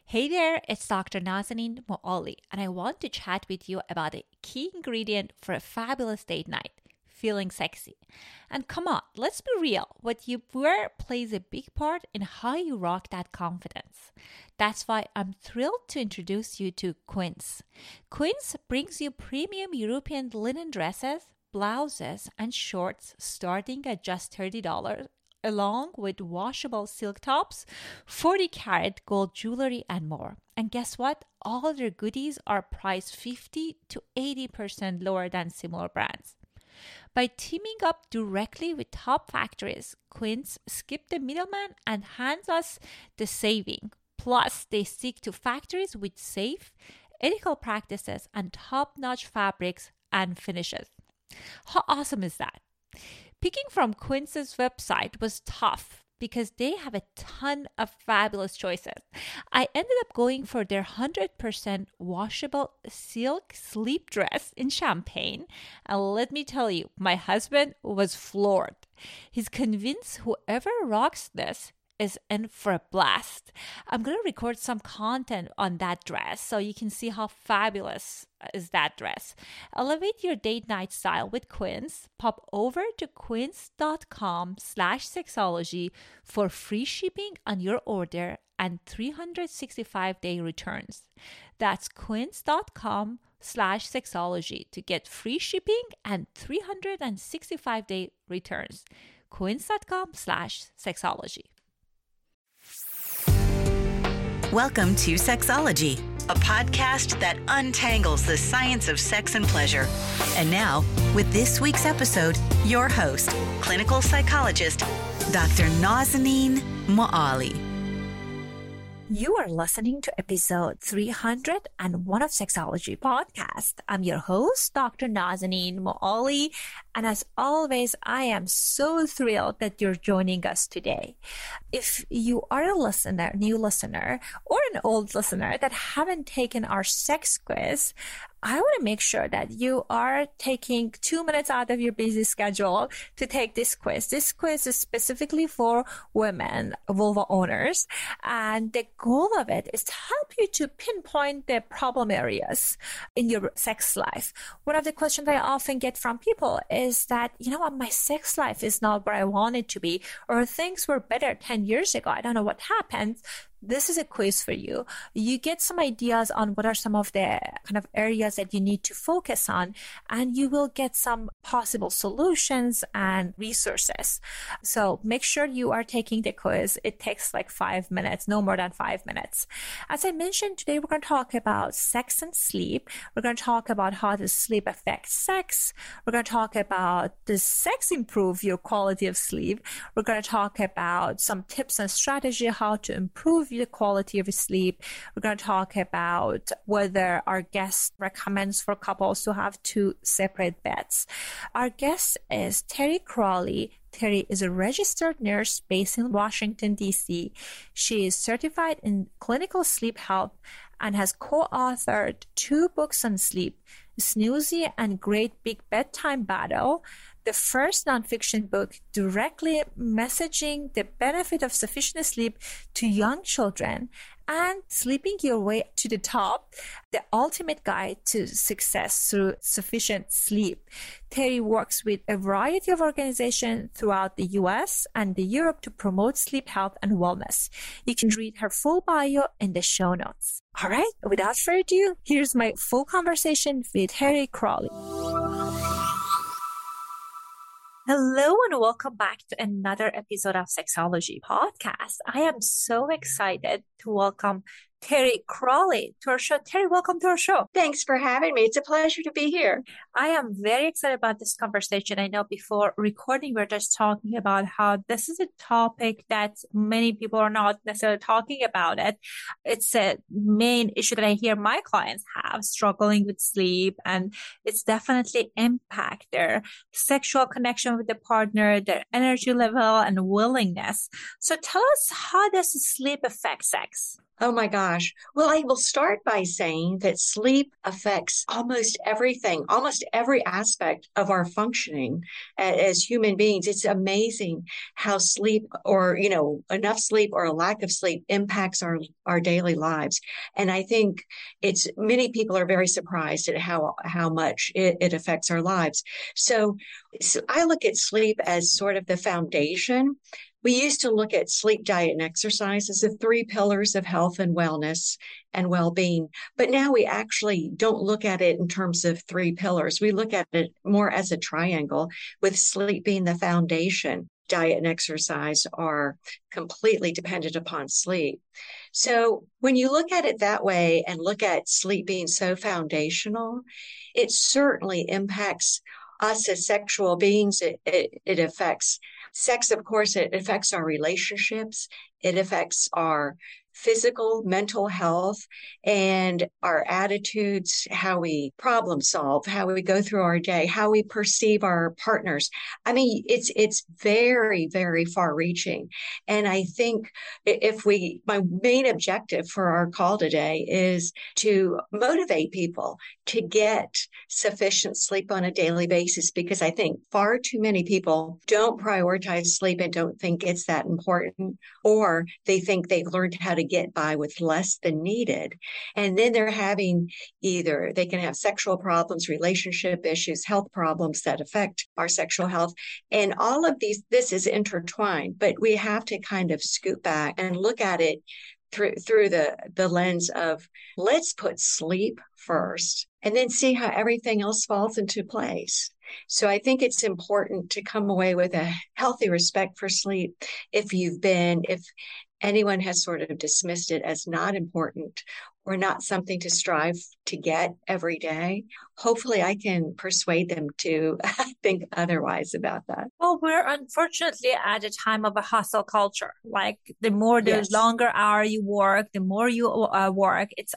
Hey there, it's Dr. Nazanin Moali, and I want to chat with you about a key ingredient for a fabulous date night, feeling sexy. And come on, let's be real, what you wear plays a big part in how you rock that confidence. That's why I'm thrilled to introduce you to Quince. Quince brings you premium European linen dresses, blouses, and shorts starting at just $30, along with washable silk tops, 40-karat gold jewelry, and more. And guess what? All their goodies are priced 50 to 80% lower than similar brands. By teaming up directly with top factories, Quince skip the middleman and hands us the saving. Plus, they stick to factories with safe, ethical practices and top-notch fabrics and finishes. How awesome is that? Picking from Quince's website was tough because they have a ton of fabulous choices. I ended up going for their 100% washable silk sleep dress in champagne. And let me tell you, my husband was floored. He's convinced whoever rocks this is in for a blast. I'm going to record some content on that dress so you can see how fabulous is that dress. Elevate your date night style with Quince. Pop over to quince.com/sexology for free shipping on your order and 365-day returns. That's quince.com/sexology to get free shipping and 365-day returns. quince.com/sexology. Welcome to Sexology, a podcast that untangles the science of sex and pleasure. And now, with this week's episode, your host, clinical psychologist, Dr. Nazanin Moali. You are listening to episode 301 of Sexology Podcast. I'm your host, Dr. Nazanin Moali. And as always, I am so thrilled that you're joining us today. If you are a listener, new listener, or an old listener that haven't taken our sex quiz, I want to make sure that you are taking 2 minutes out of your busy schedule to take this quiz. This quiz is specifically for women, vulva owners, and the goal of it is to help you to pinpoint the problem areas in your sex life. One of the questions I often get from people is that, you know what, my sex life is not where I want it to be, or things were better 10 years ago. I don't know what happened. This is a quiz for you. You get some ideas on what are some of the kind of areas that you need to focus on, and you will get some possible solutions and resources. So make sure you are taking the quiz. It takes like 5 minutes, no more than 5 minutes. As I mentioned, today we're going to talk about sex and sleep. We're going to talk about how does sleep affect sex. We're going to talk about does sex improve your quality of sleep. We're going to talk about some tips and strategy how to improve the quality of sleep. We're going to talk about whether our guest recommends for couples to have 2 separate beds. Our guest is Terry Crawley. Terry is a registered nurse based in Washington, D.C. She is certified in clinical sleep health and has co-authored 2 books on sleep, Snoozy and Great Big Bedtime Battle, the first nonfiction book directly messaging the benefit of sufficient sleep to young children, and Sleeping Your Way to the Top, the ultimate guide to success through sufficient sleep. Terry works with a variety of organizations throughout the US and Europe to promote sleep health and wellness. You can read her full bio in the show notes. All right, without further ado, here's my full conversation with Terry Crawley. Hello and welcome back to another episode of Sexology Podcast. I am so excited to welcome Terry Crawley to our show. Terry, welcome to our show. Thanks for having me. It's a pleasure to be here. I am very excited about this conversation. I know before recording, we are just talking about how this is a topic that many people are not necessarily talking about it. It's a main issue that I hear my clients have, struggling with sleep, and it's definitely impact their sexual connection with the partner, their energy level and willingness. So tell us, how does sleep affect sex? Oh my gosh. Well, I will start by saying that sleep affects almost everything, almost every aspect of our functioning as human beings. It's amazing how sleep or, enough sleep or a lack of sleep impacts our daily lives. And I think many people are very surprised at how much it affects our lives. So I look at sleep as sort of the foundation. We used to look at sleep, diet, and exercise as the three pillars of health and wellness and well-being. But now we actually don't look at it in terms of three pillars. We look at it more as a triangle, with sleep being the foundation. Diet and exercise are completely dependent upon sleep. So when you look at it that way and look at sleep being so foundational, it certainly impacts us as sexual beings. It affects sex, of course. It affects our relationships. It affects our physical, mental health, and our attitudes, how we problem solve, how we go through our day, how we perceive our partners. I mean, it's very, very far reaching. And I think my main objective for our call today is to motivate people to get sufficient sleep on a daily basis, because I think far too many people don't prioritize sleep and don't think it's that important, or they think they've learned how to get by with less than needed. And then they're having they can have sexual problems, relationship issues, health problems that affect our sexual health. And all of this is intertwined, but we have to kind of scoot back and look at it through the lens of, let's put sleep first and then see how everything else falls into place. So I think it's important to come away with a healthy respect for sleep. If anyone has sort of dismissed it as not important or not something to strive to get every day, hopefully I can persuade them to think otherwise about that. Well, we're unfortunately at a time of a hustle culture. Like the Yes. longer hour you work, the more you work. It's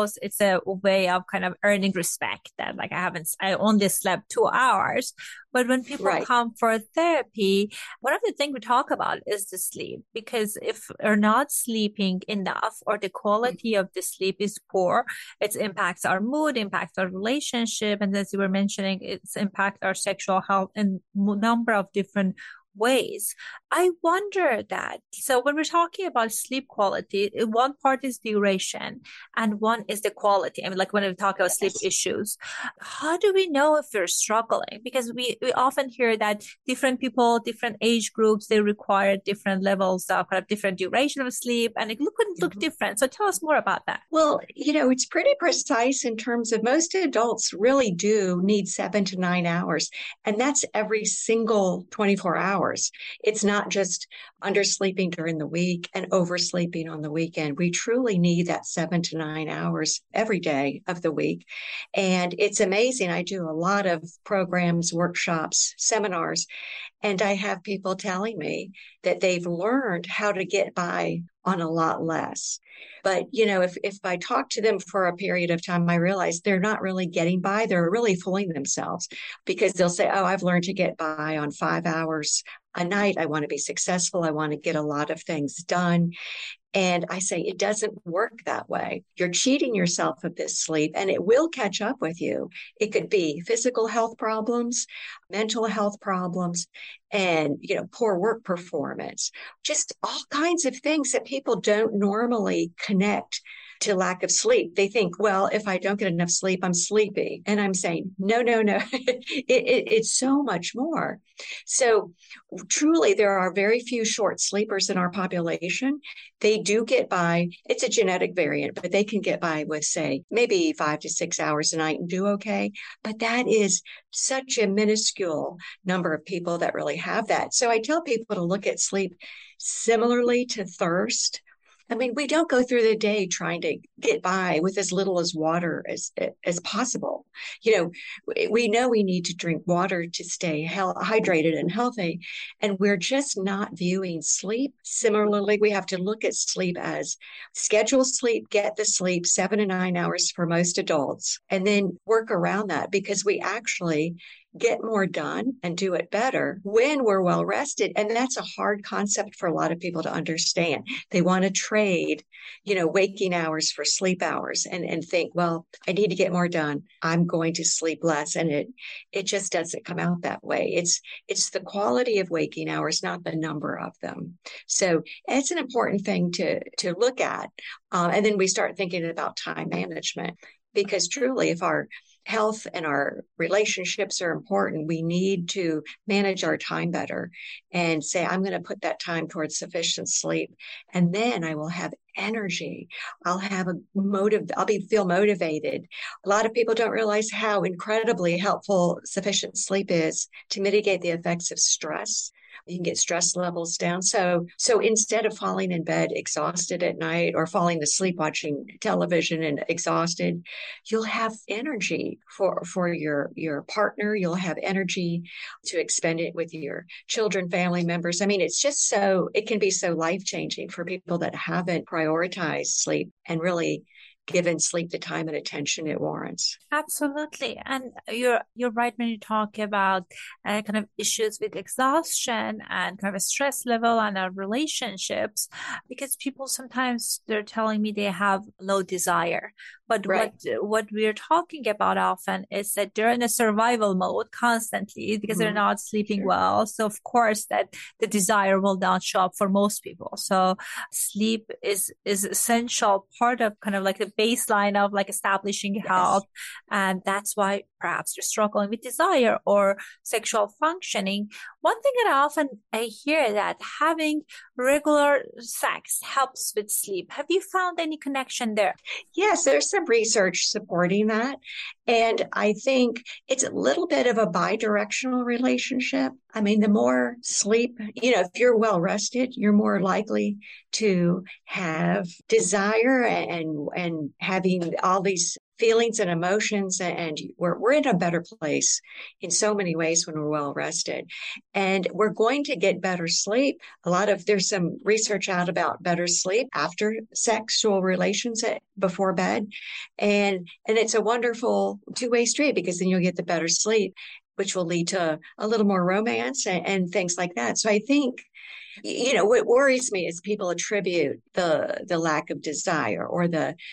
a way of kind of earning respect that like I only slept 2 hours. But when people Right. come for therapy, one of the things we talk about is the sleep, because if we're not sleeping enough or the quality of the sleep is poor, it impacts our mood, impacts our relationship. And as you were mentioning, it's impact our sexual health in a number of different ways. I wonder that. So when we're talking about sleep quality, one part is duration and one is the quality. I mean, like when we talk about sleep issues, how do we know if we're struggling? Because we often hear that different people, different age groups, they require different levels of kind of different duration of sleep, and it couldn't look different. So tell us more about that. Well, it's pretty precise in terms of most adults really do need 7 to 9 hours, and that's every single 24 hours. It's not just undersleeping during the week and oversleeping on the weekend. We truly need that 7 to 9 hours every day of the week. And it's amazing. I do a lot of programs, workshops, seminars, and I have people telling me that they've learned how to get by on a lot less. But, if I talk to them for a period of time, I realize they're not really getting by. They're really fooling themselves, because they'll say, oh, I've learned to get by on 5 hours a night. I want to be successful. I want to get a lot of things done. And I say, it doesn't work that way. You're cheating yourself of this sleep, and it will catch up with you. It could be physical health problems, mental health problems, and, poor work performance, just all kinds of things that people don't normally connect to lack of sleep. They think, well, if I don't get enough sleep, I'm sleepy. And I'm saying, no. It's so much more. So truly, there are very few short sleepers in our population. They do get by. It's a genetic variant, but they can get by with, say, maybe 5 to 6 hours a night and do okay. But that is such a minuscule number of people that really have that. So I tell people to look at sleep similarly to thirst. I mean, we don't go through the day trying to get by with as little as water as possible. We know we need to drink water to stay hydrated and healthy, and we're just not viewing sleep similarly. We have to look at sleep as schedule sleep, get the sleep 7 to 9 hours for most adults, and then work around that, because we actually get more done and do it better when we're well rested. And that's a hard concept for a lot of people to understand. They want to trade, waking hours for sleep hours and think, well, I need to get more done. I'm going to sleep less. And it just doesn't come out that way. It's the quality of waking hours, not the number of them. So it's an important thing to look at. And then we start thinking about time management, because truly, if our health and our relationships are important, we need to manage our time better and say, I'm going to put that time towards sufficient sleep. And then I will have energy. I'll have feel motivated. A lot of people don't realize how incredibly helpful sufficient sleep is to mitigate the effects of stress. You can get stress levels down. So instead of falling in bed exhausted at night or falling asleep watching television and exhausted, you'll have energy for your partner. You'll have energy to expend it with your children, family members. I mean, it can be so life-changing for people that haven't prioritized sleep and really given sleep the time and attention it warrants. Absolutely. And you're right when you talk about kind of issues with exhaustion and kind of a stress level and our relationships, because people sometimes they're telling me they have low desire. But right. what we're talking about often is that they're in a survival mode constantly because they're not sleeping well. So of course that the desire will not show up for most people. So sleep is essential part of kind of like the baseline of like establishing health. And that's why perhaps you're struggling with desire or sexual functioning. One thing that I hear that having regular sex helps with sleep. Have you found any connection there? Yes, there's some research supporting that. And I think it's a little bit of a bidirectional relationship. I mean, the more sleep, if you're well rested, you're more likely to have desire and having all these feelings and emotions, and we're in a better place in so many ways when we're well rested, and we're going to get better sleep. There's some research out about better sleep after sexual relations before bed, and it's a wonderful two-way street, because then you'll get the better sleep, which will lead to a little more romance and things like that. So I think, what worries me is people attribute the lack of desire or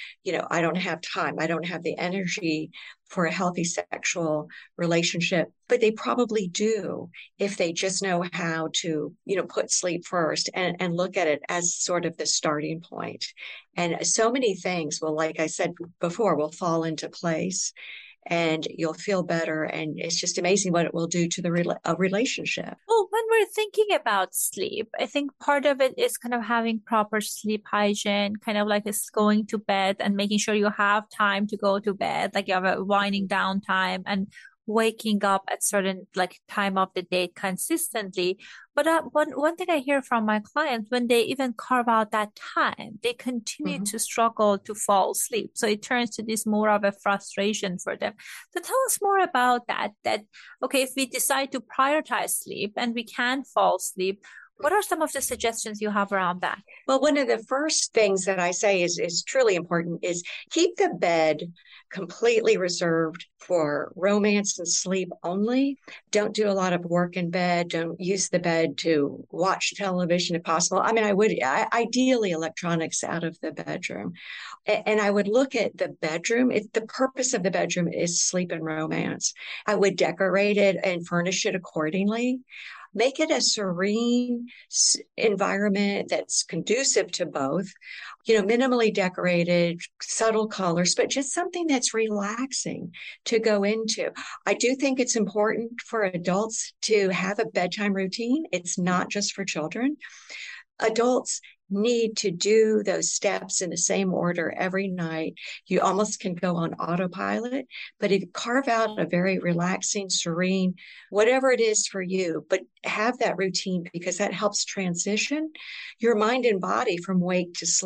I don't have time, I don't have the energy for a healthy sexual relationship, but they probably do if they just know how to, put sleep first and look at it as sort of the starting point. And so many things will, like I said before, will fall into place. And you'll feel better. And it's just amazing what it will do to a relationship. Well, when we're thinking about sleep, I think part of it is kind of having proper sleep hygiene, kind of like it's going to bed and making sure you have time to go to bed, like you have a winding down time and waking up at certain like time of the day consistently. But one thing I hear from my clients, when they even carve out that time, they continue to struggle to fall asleep. So it turns to this more of a frustration for them. So tell us more about that, okay, if we decide to prioritize sleep and we can fall asleep, what are some of the suggestions you have around that? Well, one of the first things that I say is truly important is keep the bed completely reserved for romance and sleep only. Don't do a lot of work in bed. Don't use the bed to watch television if possible. I mean, ideally electronics out of the bedroom. And I would look at the bedroom. If the purpose of the bedroom is sleep and romance, I would decorate it and furnish it accordingly. Make it a serene environment that's conducive to both, minimally decorated, subtle colors, but just something that's relaxing to go into. I do think it's important for adults to have a bedtime routine. It's not just for children. Adults need to do those steps in the same order every night. You almost can go on autopilot, but if you carve out a very relaxing, serene, whatever it is for you, but have that routine, because that helps transition your mind and body from wake to sleep.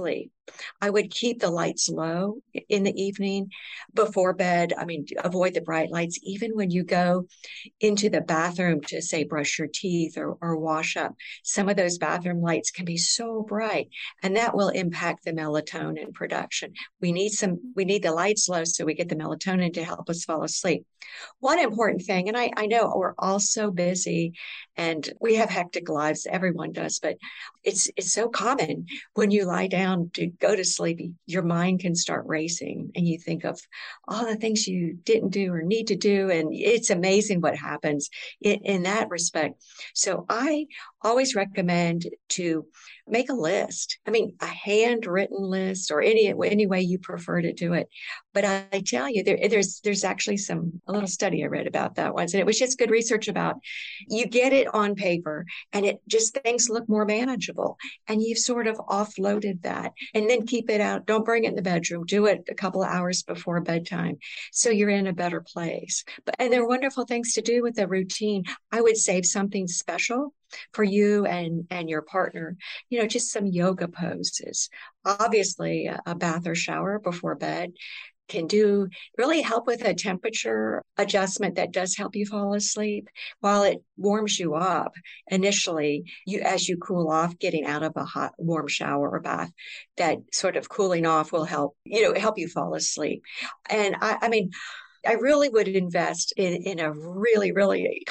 I would keep the lights low in the evening before bed. I mean, avoid the bright lights, even when you go into the bathroom to say brush your teeth or wash up. Some of those bathroom lights can be so bright, and that will impact the melatonin production. We need the lights low so we get the melatonin to help us fall asleep. One important thing, and I know we're all so busy and we have hectic lives, everyone does, but it's so common when you lie down to go to sleep, your mind can start racing and you think of all the things you didn't do or need to do. And it's amazing what happens in that respect. So I always recommend to make a list. I mean, a handwritten list or any way you prefer to do it. But I tell you, there's actually a little study I read about that once, and it was just good research about you get it on paper and it just things look more manageable, and you've sort of offloaded that, and then keep it out. Don't bring it in the bedroom. Do it a couple of hours before bedtime, so you're in a better place. And there are wonderful things to do with a routine. I would save something special for you and your partner, just some yoga poses. Obviously, a bath or shower before bed can really help with a temperature adjustment that does help you fall asleep. While it warms you up initially, as you cool off, getting out of a hot, warm shower or bath, that sort of cooling off will help you fall asleep. And I mean, I really would invest in a really, really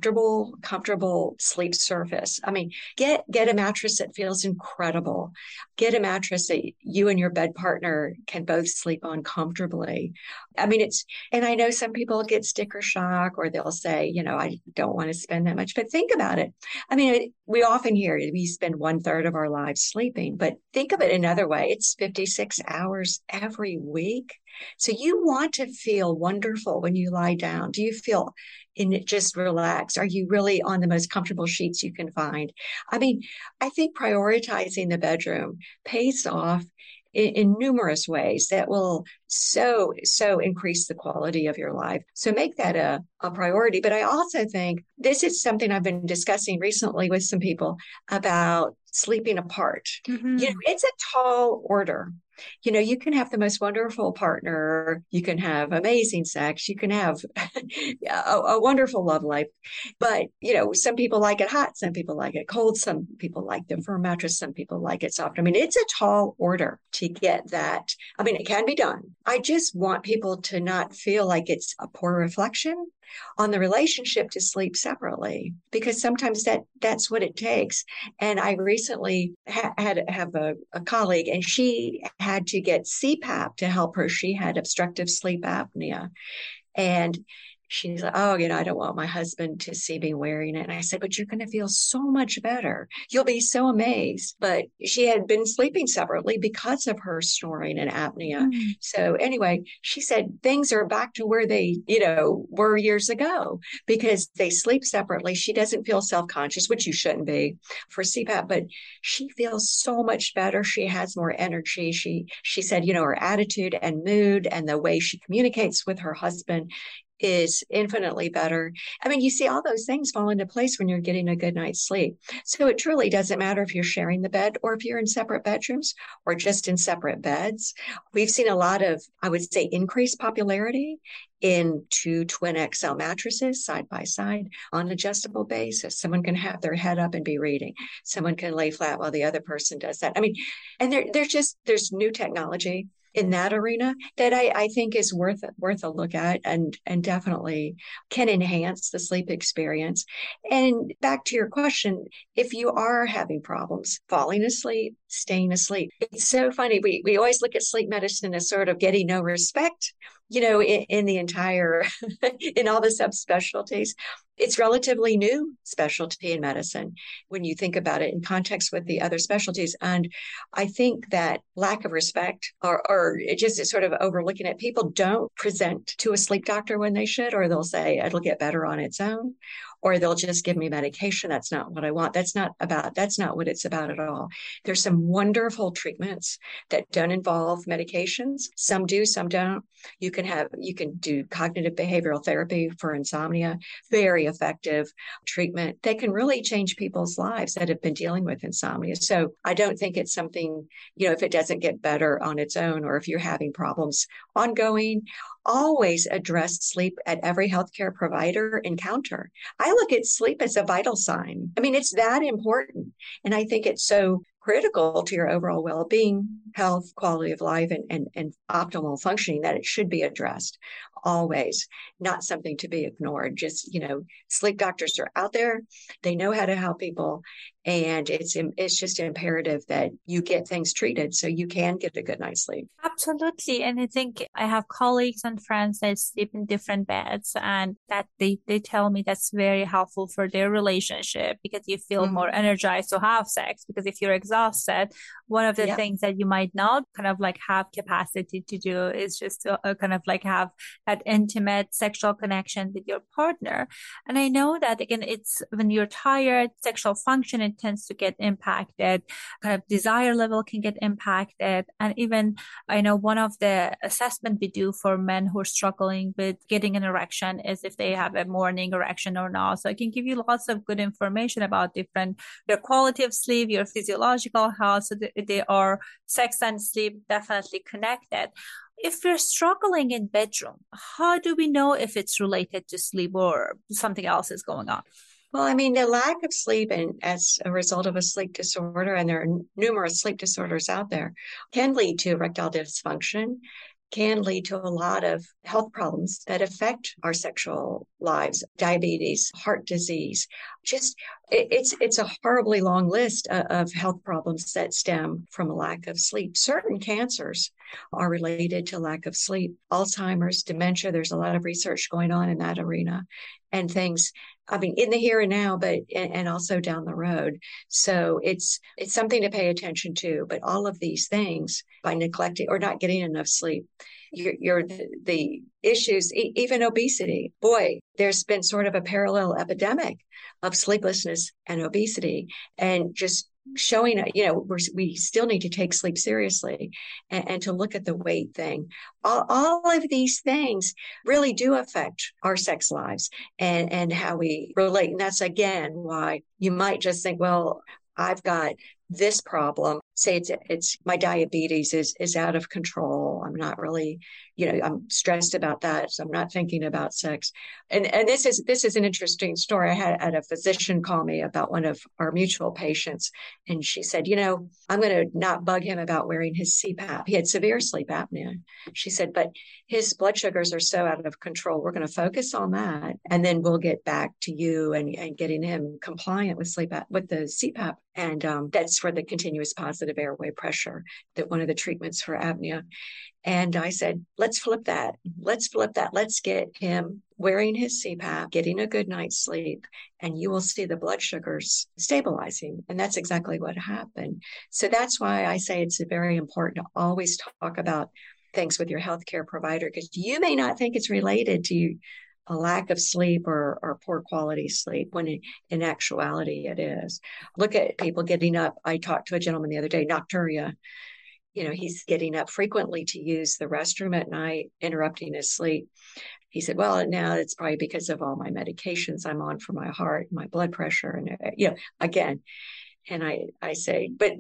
comfortable sleep surface. I mean, get a mattress that feels incredible. Get a mattress that you and your bed partner can both sleep on comfortably. I mean, and I know some people get sticker shock, or they'll say, I don't want to spend that much, but think about it. I mean, we often hear we spend 1/3 of our lives sleeping, but think of it another way. It's 56 hours every week. So you want to feel wonderful when you lie down. Do you feel just relaxed? Are you really on the most comfortable sheets you can find? I mean, I think prioritizing the bedroom pays off in numerous ways that will so increase the quality of your life. So make that a priority. But I also think this is something I've been discussing recently with some people about sleeping apart. Mm-hmm. It's a tall order. You can have the most wonderful partner. You can have amazing sex. You can have a wonderful love life. But, some people like it hot. Some people like it cold. Some people like the firm mattress. Some people like it soft. I mean, it's a tall order to get that. I mean, it can be done. I just want people to not feel like it's a poor reflection on the relationship to sleep separately, because sometimes that's what it takes. And I recently have a colleague, and she had to get CPAP to help her. She had obstructive sleep apnea. And she's like, I don't want my husband to see me wearing it. And I said, but you're going to feel so much better. You'll be so amazed. But she had been sleeping separately because of her snoring and apnea. Mm. So anyway, she said things are back to where they, were years ago, because they sleep separately. She doesn't feel self-conscious, which you shouldn't be for CPAP, but she feels so much better. She has more energy. She said, her attitude and mood and the way she communicates with her husband is infinitely better. I mean, you see all those things fall into place when you're getting a good night's sleep. So it truly doesn't matter if you're sharing the bed or if you're in separate bedrooms or just in separate beds. We've seen a lot of, I would say, increased popularity in 2 twin XL mattresses side by side on an adjustable basis. Someone can have their head up and be reading. Someone can lay flat while the other person does that. I mean, and there's new technology in that arena that I think is worth a look at and definitely can enhance the sleep experience. And back to your question, if you are having problems falling asleep, staying asleep, it's so funny. We always look at sleep medicine as sort of getting no respect, in the entire, in all the subspecialties. It's relatively new specialty in medicine when you think about it in context with the other specialties. And I think that lack of respect or just sort of overlooking it, people don't present to a sleep doctor when they should, or they'll say it'll get better on its own, or they'll just give me medication. That's not what I want. That's not what it's about at all. There's some wonderful treatments that don't involve medications. Some do, some don't. You can do cognitive behavioral therapy for insomnia, very effective treatment that can really change people's lives that have been dealing with insomnia. So I don't think it's something, if it doesn't get better on its own, or if you're having problems ongoing, always address sleep at every healthcare provider encounter. I look at sleep as a vital sign. I mean, it's that important. And I think it's so critical to your overall well-being, health, quality of life, and optimal functioning that it should be addressed always, not something to be ignored. Just, sleep doctors are out there. They know how to help people. And it's just imperative that you get things treated so you can get a good night's sleep. Absolutely. And I think I have colleagues and friends that sleep in different beds, and that they tell me that's very helpful for their relationship, because you feel more energized to have sex. Because if you're exhausted, one of the things that you might not kind of like have capacity to do is just to kind of like have that intimate sexual connection with your partner. And I know that, again, it's when you're tired, sexual function tends to get impacted, kind of desire level can get impacted. And even I know one of the assessment we do for men who are struggling with getting an erection is if they have a morning erection or not. So I can give you lots of good information about their quality of sleep, your physiological health. So they are sex and sleep definitely connected. If we're struggling in bedroom, how do we know if it's related to sleep or something else is going on? Well, I mean, the lack of sleep, and as a result of a sleep disorder, and there are numerous sleep disorders out there, can lead to erectile dysfunction, can lead to a lot of health problems that affect our sexual lives, diabetes, heart disease. Just it's a horribly long list of health problems that stem from a lack of sleep. Certain cancers are related to lack of sleep. Alzheimer's, dementia, there's a lot of research going on in that arena, and things, I mean, in the here and now, but and also down the road. So it's something to pay attention to. But all of these things, by neglecting or not getting enough sleep, the issues, even obesity. Boy, there's been sort of a parallel epidemic of sleeplessness and obesity, and just showing, we still need to take sleep seriously, and to look at the weight thing. All of these things really do affect our sex lives and how we relate. And that's, again, why you might just think, well, I've got this problem. Say it's my diabetes is out of control. I'm not really, I'm stressed about that, so I'm not thinking about sex. And this is an interesting story. I had a physician call me about one of our mutual patients, and she said, I'm going to not bug him about wearing his CPAP. He had severe sleep apnea. She said, but his blood sugars are so out of control. We're going to focus on that, and then we'll get back to you and getting him compliant with with the CPAP. And that's for the continuous positive airway pressure, that one of the treatments for apnea. And I said, let's flip that. Let's get him wearing his CPAP, getting a good night's sleep, and you will see the blood sugars stabilizing. And that's exactly what happened. So that's why I say it's very important to always talk about things with your healthcare provider, because you may not think it's related to a lack of sleep or poor quality sleep, when in actuality it is. Look at people getting up. I talked to a gentleman the other day, nocturia. He's getting up frequently to use the restroom at night, interrupting his sleep. He said, well, now it's probably because of all my medications I'm on for my heart, my blood pressure. And, again, and I say, but,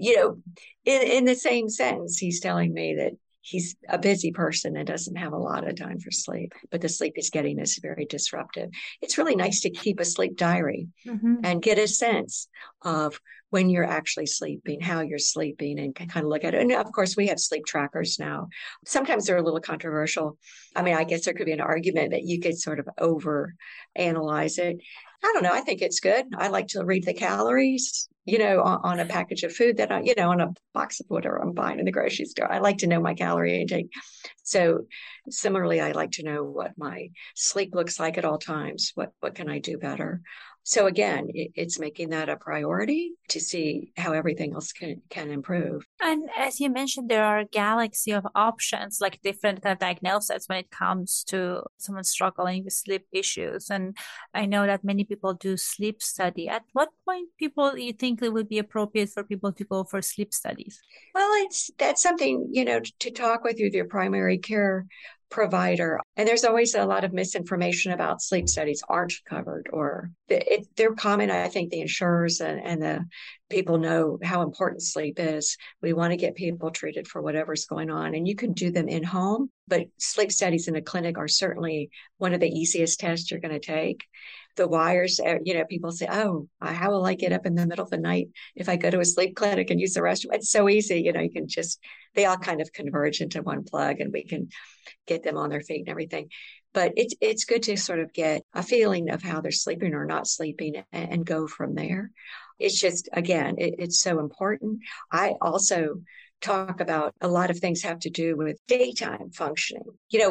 in the same sentence, he's telling me that he's a busy person and doesn't have a lot of time for sleep, but the sleep he's getting is very disruptive. It's really nice to keep a sleep diary and get a sense of when you're actually sleeping, how you're sleeping, and can kind of look at it. And of course, we have sleep trackers now. Sometimes they're a little controversial. I mean, I guess there could be an argument that you could sort of over analyze it. I don't know. I think it's good. I like to read the calories, on a package of food that on a box of whatever I'm buying in the grocery store. I like to know my calorie intake. So similarly, I like to know what my sleep looks like at all times. What can I do better? So again, it's making that a priority to see how everything else can improve. And as you mentioned, there are a galaxy of options, like different kind of diagnoses when it comes to someone struggling with sleep issues. And I know that many people do sleep study. At what point people you think it would be appropriate for people to go for sleep studies? Well, that's something, to talk with your primary care provider. And there's always a lot of misinformation about sleep studies aren't covered, or they're common. I think the insurers and the people know how important sleep is. We want to get people treated for whatever's going on, and you can do them in home, but sleep studies in a clinic are certainly one of the easiest tests you're going to take. The wires, people say, oh, how will I get up in the middle of the night if I go to a sleep clinic and use the restroom? It's so easy. You can they all kind of converge into one plug, and we can get them on their feet and everything. But it's good to sort of get a feeling of how they're sleeping or not sleeping and go from there. It's just, again, it's so important. I also talk about a lot of things have to do with daytime functioning.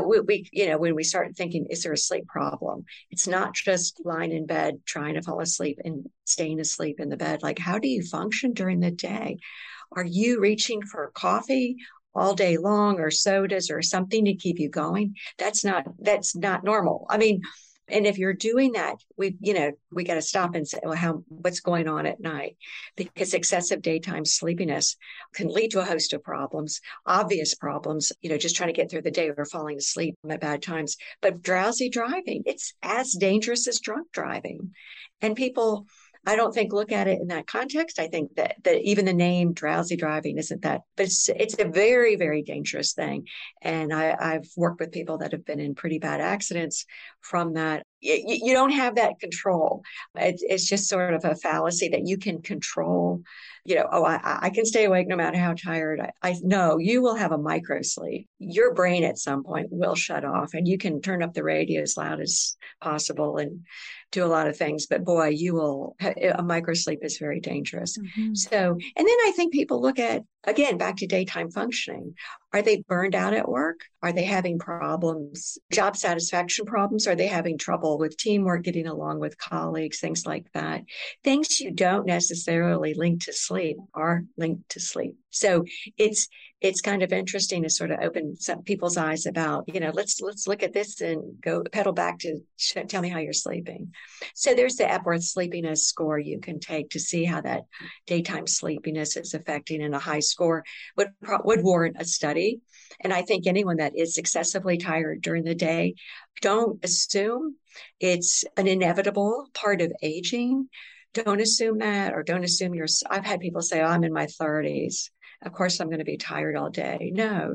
When we start thinking, is there a sleep problem? It's not just lying in bed, trying to fall asleep and staying asleep in the bed. Like, how do you function during the day? Are you reaching for coffee all day long, or sodas or something to keep you going? That's not normal. I mean, and if you're doing that, we got to stop and say, well, what's going on at night? Because excessive daytime sleepiness can lead to a host of problems, obvious problems, just trying to get through the day or falling asleep at bad times. But drowsy driving, it's as dangerous as drunk driving. And people, I don't think look at it in that context. I think that even the name drowsy driving isn't that, but it's a very, very dangerous thing. And I've worked with people that have been in pretty bad accidents from that. You don't have that control. It's just sort of a fallacy that you can control, I can stay awake no matter how tired. I know you will have a micro sleep. Your brain at some point will shut off, and you can turn up the radio as loud as possible and do a lot of things. But boy, a micro sleep is very dangerous. Mm-hmm. So, and then I think people look at, again, back to daytime functioning. Are they burned out at work? Are they having problems, job satisfaction problems? Are they having trouble with teamwork, getting along with colleagues, things like that? Things you don't necessarily link to sleep are linked to sleep. So it's kind of interesting to sort of open some people's eyes about, let's look at this and go pedal back to tell me how you're sleeping. So there's the Epworth Sleepiness Score you can take to see how that daytime sleepiness is affecting, and a high score would warrant a study. And I think anyone that is excessively tired during the day, don't assume it's an inevitable part of aging. Don't assume that, or don't assume I've had people say, I'm in my 30s. Of course, I'm going to be tired all day. No,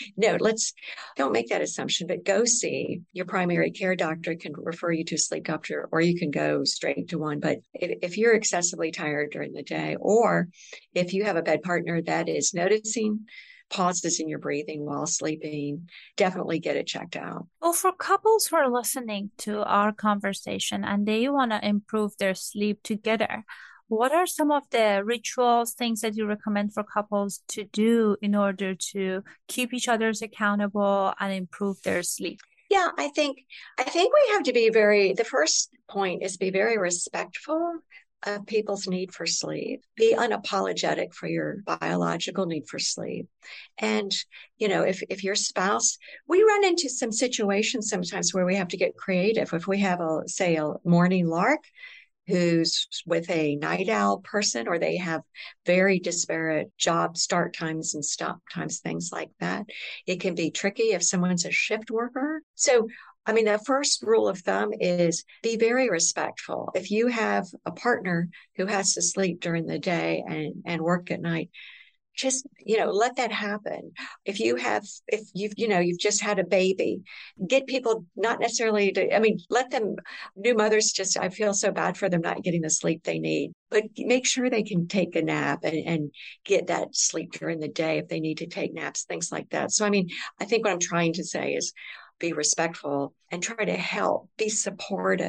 don't make that assumption, but go see your primary care doctor. Can refer you to a sleep doctor, or you can go straight to one. But if you're excessively tired during the day, or if you have a bed partner that is noticing pauses in your breathing while sleeping, definitely get it checked out. Well, for couples who are listening to our conversation and they want to improve their sleep together, what are some of the rituals, things that you recommend for couples to do in order to keep each other accountable and improve their sleep? Yeah, I think we have to be the first point is be very respectful of people's need for sleep. Be unapologetic for your biological need for sleep. And, if your spouse, we run into some situations sometimes where we have to get creative. If we have a morning lark who's with a night owl person, or they have very disparate job start times and stop times, things like that. It can be tricky if someone's a shift worker. So, the first rule of thumb is be very respectful. If you have a partner who has to sleep during the day and work at night, just, let that happen. If you've just had a baby, get people not necessarily let them, new mothers, I feel so bad for them not getting the sleep they need, but make sure they can take a nap and get that sleep during the day if they need to take naps, things like that. So, I think what I'm trying to say is be respectful and try to help, be supportive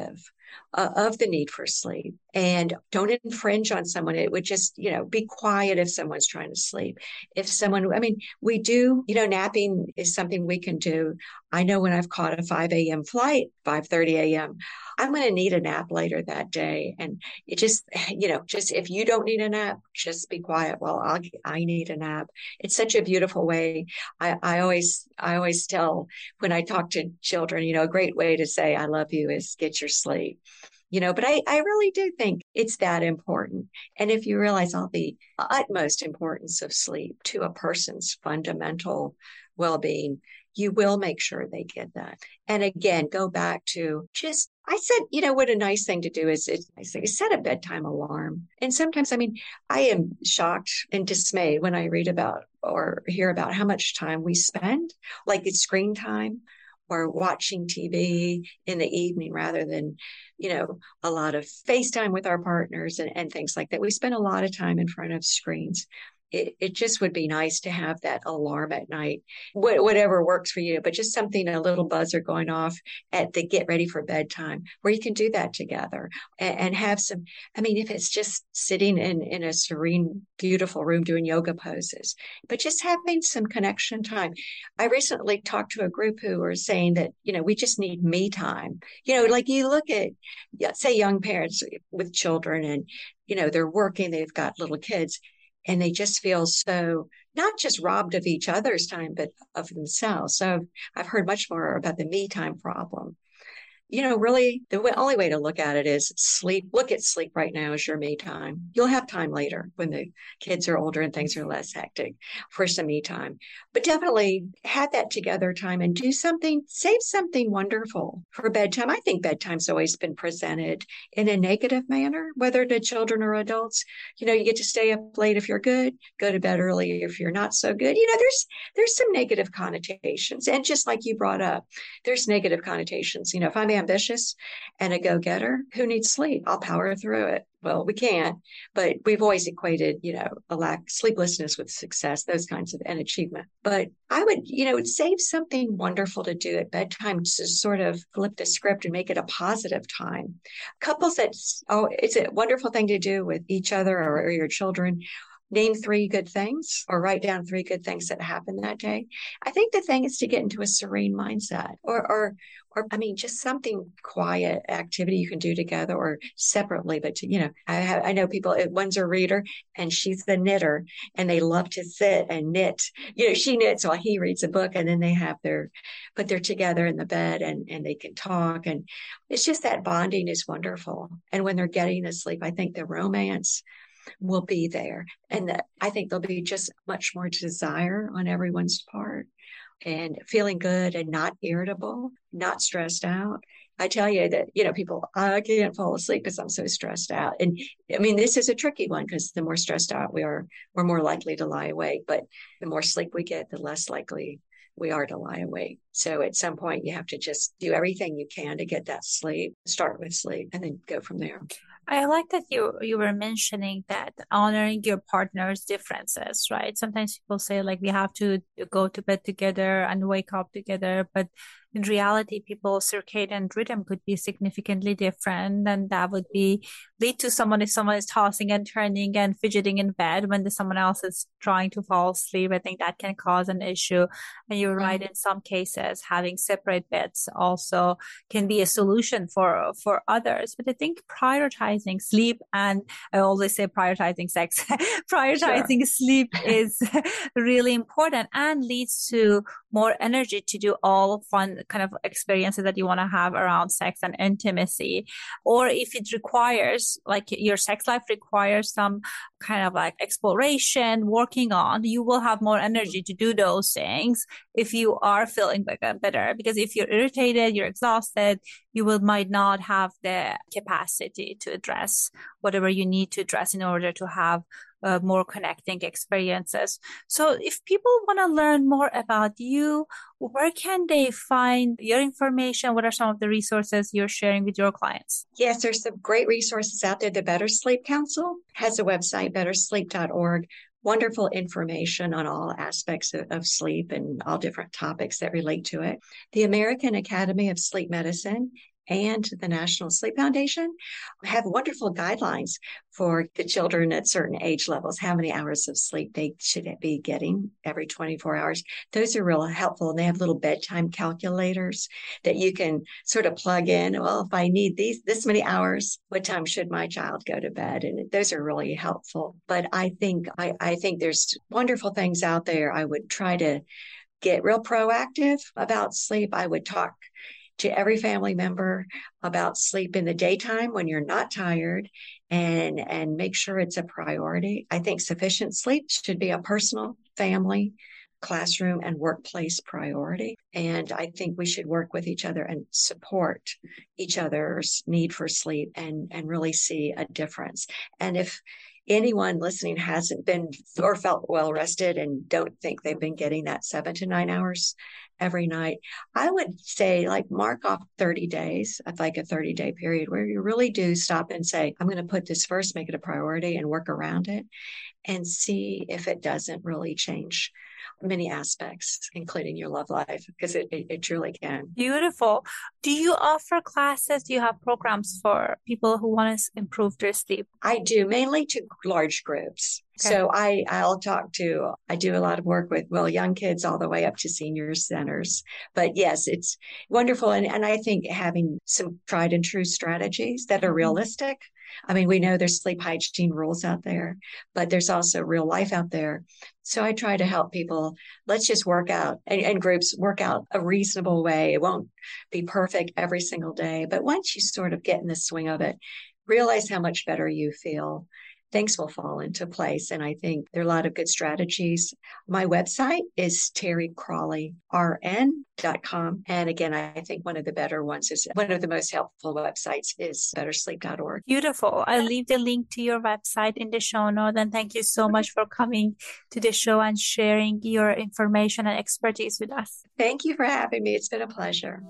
of the need for sleep, and don't infringe on someone. It would just, be quiet if someone's trying to sleep. If someone, we do, napping is something we can do. I know when I've caught a 5 a.m. flight, 5:30 a.m., I'm going to need a nap later that day. And it just, just if you don't need a nap, just be quiet. Well, I need a nap. It's such a beautiful way. I always tell when I talk to children, a great way to say I love you is get your sleep. But I really do think it's that important. And if you realize all the utmost importance of sleep to a person's fundamental well-being, you will make sure they get that. And again, go back to I said, what a nice thing to do is set a bedtime alarm. And sometimes, I am shocked and dismayed when I read about or hear about how much time we spend, like it's screen time or watching TV in the evening rather than, a lot of FaceTime with our partners and things like that. We spend a lot of time in front of screens. It just would be nice to have that alarm at night, whatever works for you, but just something, a little buzzer going off at the get ready for bedtime where you can do that together and have some, if it's just sitting in a serene, beautiful room doing yoga poses, but just having some connection time. I recently talked to a group who were saying that, we just need me time. Like you look at, say, young parents with children and, they're working, they've got little kids. And they just feel so not just robbed of each other's time, but of themselves. So I've heard much more about the me time problem. Really, the only way to look at it is sleep. Look at sleep right now as your me time. You'll have time later when the kids are older and things are less hectic for some me time. But definitely have that together time and do something, save something wonderful for bedtime. I think bedtime's always been presented in a negative manner, whether to children or adults. You get to stay up late if you're good, go to bed early if you're not so good. There's some negative connotations. And just like you brought up, there's negative connotations. If I'm ambitious and a go-getter, who needs sleep? I'll power through it. Well, we can, but we've always equated, a lack sleeplessness with success, those kinds of, and achievement. But I would, save something wonderful to do at bedtime to sort of flip the script and make it a positive time. Couples it's a wonderful thing to do with each other or your children. Name 3 good things or write down 3 good things that happened that day. I think the thing is to get into a serene mindset or just something quiet activity you can do together or separately. But, I know people, one's a reader and she's the knitter and they love to sit and knit. She knits while he reads a book and then they have but they're together in the bed and they can talk. And it's just that bonding is wonderful. And when they're getting to sleep, I think the romance will be there. And I think there'll be just much more desire on everyone's part and feeling good and not irritable, not stressed out. I tell you that, people, I can't fall asleep because I'm so stressed out. And this is a tricky one because the more stressed out we are, we're more likely to lie awake. But the more sleep we get, the less likely we are to lie awake. So at some point you have to just do everything you can to get that sleep, start with sleep and then go from there. I like that you were mentioning that honoring your partner's differences, right? Sometimes people say like we have to go to bed together and wake up together, but in reality, people's circadian rhythm could be significantly different, and that would lead to someone if someone is tossing and turning and fidgeting in bed when someone else is trying to fall asleep. I think that can cause an issue. And you're right, in some cases, having separate beds also can be a solution for others. But I think prioritizing sleep, and I always say prioritizing sex, prioritizing sleep is really important and leads to more energy to do all fun kind of experiences that you want to have around sex and intimacy. Or if it requires, like your sex life requires some kind of like exploration, working on, you will have more energy to do those things if you are feeling better. Because if you're irritated, you're exhausted, might not have the capacity to address whatever you need to address in order to have more connecting experiences. So if people want to learn more about you, where can they find your information? What are some of the resources you're sharing with your clients? Yes, there's some great resources out there. The Better Sleep Council has a website, bettersleep.org. Wonderful information on all aspects of sleep and all different topics that relate to it. The American Academy of Sleep Medicine and the National Sleep Foundation have wonderful guidelines for the children at certain age levels, how many hours of sleep they should be getting every 24 hours. Those are real helpful. And they have little bedtime calculators that you can sort of plug in. Well, if I need this many hours, what time should my child go to bed? And those are really helpful. But I think there's wonderful things out there. I would try to get real proactive about sleep. I would talk to every family member about sleep in the daytime when you're not tired, and make sure it's a priority. I think sufficient sleep should be a personal, family, classroom, and workplace priority. And I think we should work with each other and support each other's need for sleep and really see a difference. And if anyone listening hasn't been or felt well rested and don't think they've been getting that 7 to 9 hours every night, I would say mark off 30 days, like a 30-day period where you really do stop and say, I'm going to put this first, make it a priority and work around it, and see if it doesn't really change many aspects, including your love life, because it truly can. Beautiful. Do you offer classes? Do you have programs for people who want to improve their sleep? I do, mainly to large groups. Okay. So I do a lot of work with, young kids all the way up to senior centers. But yes, it's wonderful. And I think having some tried and true strategies that are realistic. I mean, we know there's sleep hygiene rules out there, but there's also real life out there. So I try to help people. Let's just work out, and groups work out a reasonable way. It won't be perfect every single day, but once you sort of get in the swing of it, realize how much better you feel, things will fall into place. And I think there are a lot of good strategies. My website is terrycrawleyrn.com. And again, I think one of the better ones is one of the most helpful websites is bettersleep.org. Beautiful. I'll leave the link to your website in the show notes. And thank you so much for coming to the show and sharing your information and expertise with us. Thank you for having me. It's been a pleasure.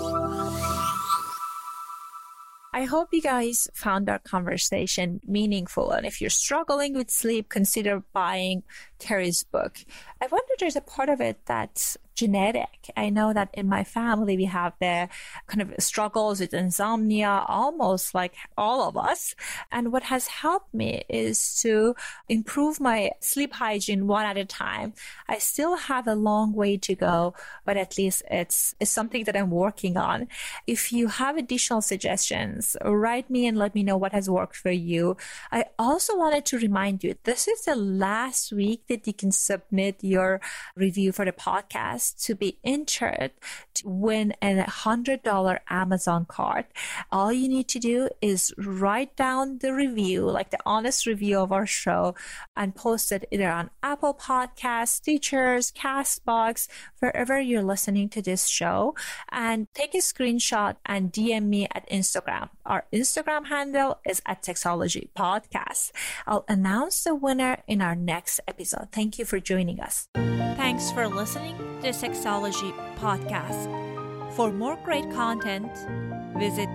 I hope you guys found our conversation meaningful. And if you're struggling with sleep, consider buying Terry's book. I wonder if there's a part of it that's genetic. I know that in my family, we have the kind of struggles with insomnia, almost like all of us. And what has helped me is to improve my sleep hygiene one at a time. I still have a long way to go, but at least it's something that I'm working on. If you have additional suggestions, write me and let me know what has worked for you. I also wanted to remind you, this is the last week that you can submit your review for the podcast to be entered to win a $100 Amazon card. All you need to do is write down the review, like the honest review of our show, and post it either on Apple Podcasts, Stitchers, CastBox, wherever you're listening to this show, and take a screenshot and DM me at Instagram. Our Instagram handle is at Sexology Podcast. I'll announce the winner in our next episode. Thank you for joining us. Thanks for listening to Sexology Podcast. For more great content, visit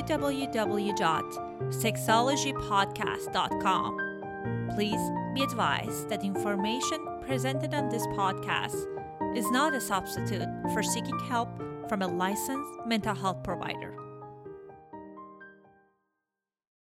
www.sexologypodcast.com. Please be advised that information presented on this podcast is not a substitute for seeking help from a licensed mental health provider.